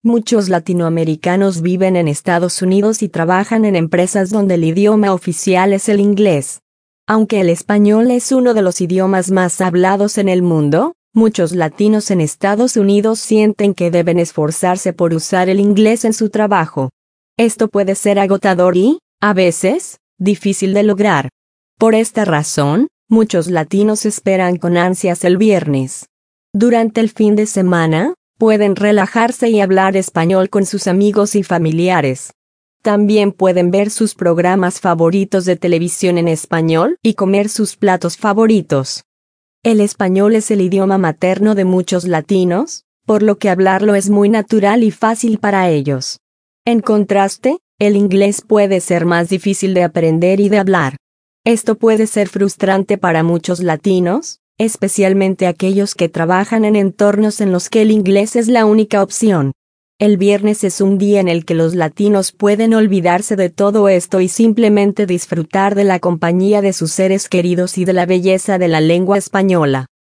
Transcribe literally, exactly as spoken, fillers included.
Muchos latinoamericanos viven en Estados Unidos y trabajan en empresas donde el idioma oficial es el inglés. Aunque el español es uno de los idiomas más hablados en el mundo, muchos latinos en Estados Unidos sienten que deben esforzarse por usar el inglés en su trabajo. Esto puede ser agotador y, a veces, difícil de lograr. Por esta razón, muchos latinos esperan con ansias el viernes. Durante el fin de semana, pueden relajarse y hablar español con sus amigos y familiares. También pueden ver sus programas favoritos de televisión en español y comer sus platos favoritos. El español es el idioma materno de muchos latinos, por lo que hablarlo es muy natural y fácil para ellos. En contraste, el inglés puede ser más difícil de aprender y de hablar. Esto puede ser frustrante para muchos latinos, especialmente aquellos que trabajan en entornos en los que el inglés es la única opción. El viernes es un día en el que los latinos pueden olvidarse de todo esto y simplemente disfrutar de la compañía de sus seres queridos y de la belleza de la lengua española.